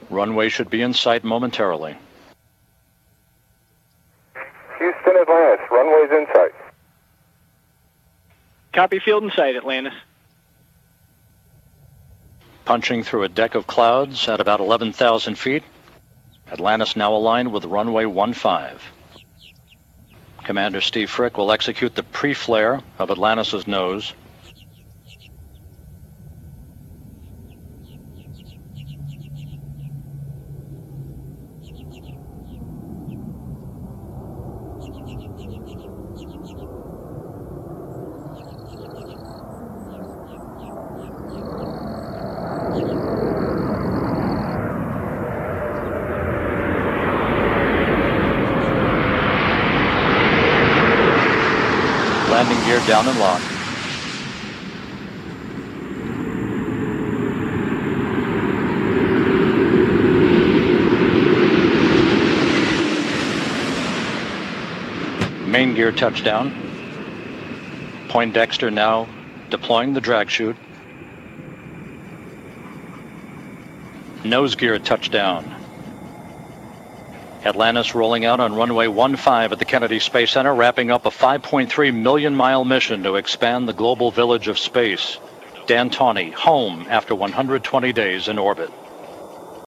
Runway should be in sight momentarily. Houston, Atlantis, runway's in sight. Copy, field in sight, Atlantis. Punching through a deck of clouds at about 11,000 feet. Atlantis now aligned with runway 15. Commander Steve Frick will execute the pre-flare of Atlantis' nose. Landing gear down and locked. Main gear touchdown. Poindexter now deploying the drag chute. Nose gear touchdown. Atlantis rolling out on runway 15 at the Kennedy Space Center, wrapping up a 5.3 million mile mission to expand the global village of space. Dan Tawney home after 120 days in orbit.